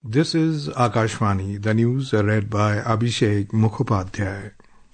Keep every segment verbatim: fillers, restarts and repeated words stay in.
This is Akashvani, the news read by Abhishek Mukhopadhyay.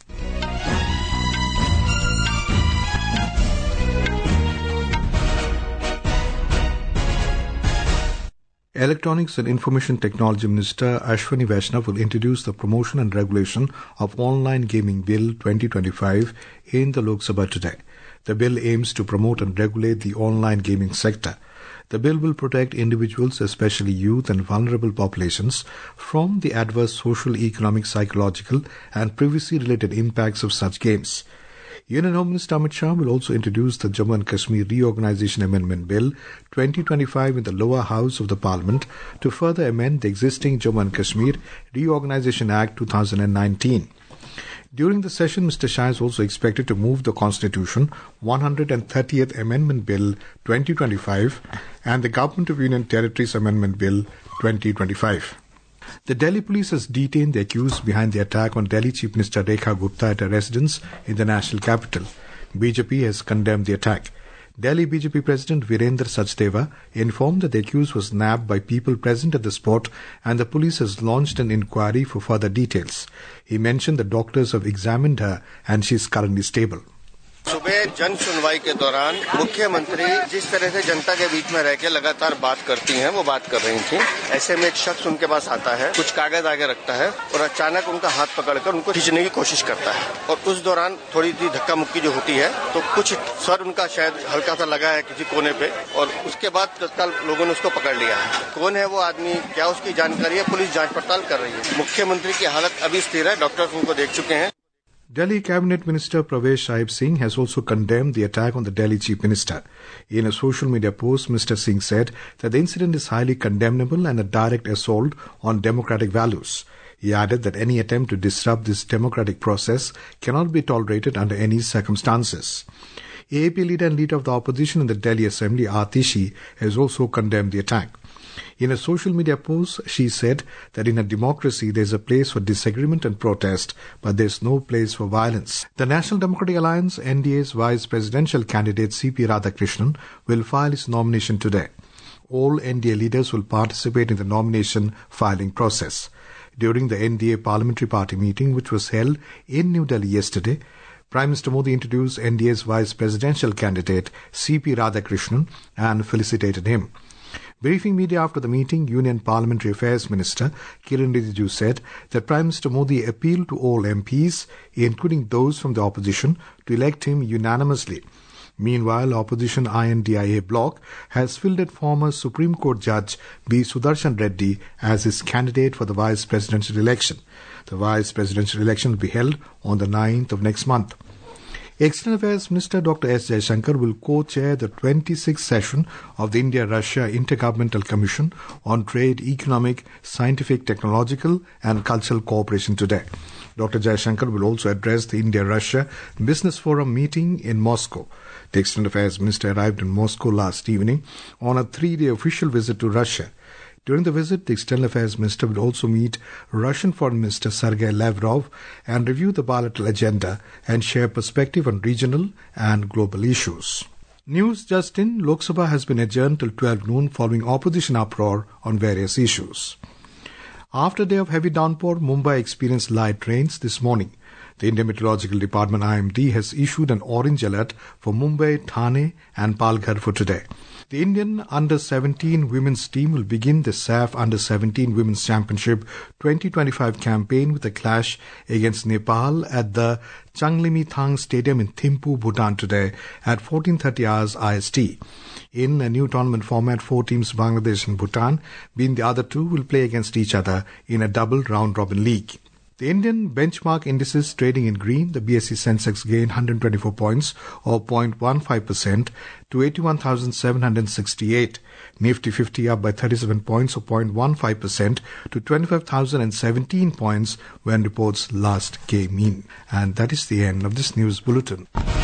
Electronics and Information Technology Minister Ashwini Vaishnav will introduce the Promotion and Regulation of Online Gaming Bill twenty twenty-five in the Lok Sabha today. The bill aims to promote and regulate the online gaming sector. The bill will protect individuals, especially youth and vulnerable populations, from the adverse social, economic, psychological and privacy-related impacts of such games. Union Home Minister Amit Shah will also introduce the Jammu and Kashmir Reorganisation Amendment Bill twenty twenty-five in the lower house of the Parliament to further amend the existing Jammu and Kashmir Reorganisation Act two thousand nineteen. During the session, Mister Shah is also expected to move the Constitution one hundred thirtieth Amendment Bill twenty twenty-five and the Government of Union Territories Amendment Bill twenty twenty-five. The Delhi police has detained the accused behind the attack on Delhi Chief Minister Rekha Gupta at her residence in the national capital. B J P has condemned the attack. Delhi B J P President Virendra Sachdeva informed that the accused was nabbed by people present at the spot and the police has launched an inquiry for further details. He mentioned that doctors have examined her and she is currently stable. सुबह जन सुनवाई के दौरान मुख्यमंत्री जिस तरह से जनता के बीच में रह के लगातार बात करती हैं वो बात कर रही थी। ऐसे में एक शख्स उनके पास आता है, कुछ कागज आगे रखता है और अचानक उनका हाथ पकड़कर उनको खींचने की कोशिश करता है और उस दौरान थोड़ी सी धक्का मुक्की जो होती है तो कुछ सर उनका शायद हल्का सा लगा है किसी कोने पे और उसके बाद तत्काल लोगों ने उसको पकड़ लिया है। कौन है वो आदमी, क्या उसकी जानकारी है, पुलिस जांच पड़ताल कर रही है। मुख्यमंत्री की हालत अभी स्थिर है, डॉक्टर उनको देख चुके हैं। Delhi Cabinet Minister Pravesh Sahib Singh has also condemned the attack on the Delhi Chief Minister. In a social media post, Mister Singh said that the incident is highly condemnable and a direct assault on democratic values. He added that any attempt to disrupt this democratic process cannot be tolerated under any circumstances. A A P leader and leader of the opposition in the Delhi Assembly, Atishi, has also condemned the attack. In a social media post, she said that in a democracy there is a place for disagreement and protest, but there is no place for violence. The National Democratic Alliance N D A's vice presidential candidate C P Radhakrishnan will file his nomination today. All N D A leaders will participate in the nomination filing process. During the N D A Parliamentary Party meeting, which was held in New Delhi yesterday, Prime Minister Modi introduced N D A's vice presidential candidate C P Radhakrishnan and felicitated him. Briefing media after the meeting, Union Parliamentary Affairs Minister Kiran Rijiju said that Prime Minister Modi appealed to all M Ps, including those from the opposition, to elect him unanimously. Meanwhile, opposition I N D I A bloc has fielded former Supreme Court Judge B. Sudarshan Reddy as his candidate for the vice presidential election. The vice presidential election will be held on the ninth of next month. External Affairs Minister Doctor S. Jaishankar will co-chair the twenty-sixth session of the India-Russia Intergovernmental Commission on Trade, Economic, Scientific, Technological and Cultural Cooperation today. Doctor Jaishankar will also address the India-Russia Business Forum meeting in Moscow. The External Affairs Minister arrived in Moscow last evening on a three-day official visit to Russia. During the visit, the External Affairs Minister will also meet Russian Foreign Minister Sergei Lavrov and review the bilateral agenda and share perspective on regional and global issues. News just in, Lok Sabha has been adjourned till twelve noon following opposition uproar on various issues. After a day of heavy downpour, Mumbai experienced light rains this morning. The Indian Meteorological Department I M D has issued an orange alert for Mumbai, Thane and Palghar for today. The Indian under seventeen women's team will begin the S A F under seventeen Women's Championship twenty twenty-five campaign with a clash against Nepal at the Changlimithang Stadium in Thimphu, Bhutan today at fourteen thirty hours I S T. In a new tournament format, four teams, Bangladesh and Bhutan, being the other two, will play against each other in a double round-robin league. The Indian benchmark indices trading in green, the B S E Sensex gained one hundred twenty-four points or zero point one five percent to eighty-one thousand seven hundred sixty-eight. Nifty fifty up by thirty-seven points or zero point one five percent to twenty-five thousand seventeen points when reports last came in. And that is the end of this news bulletin.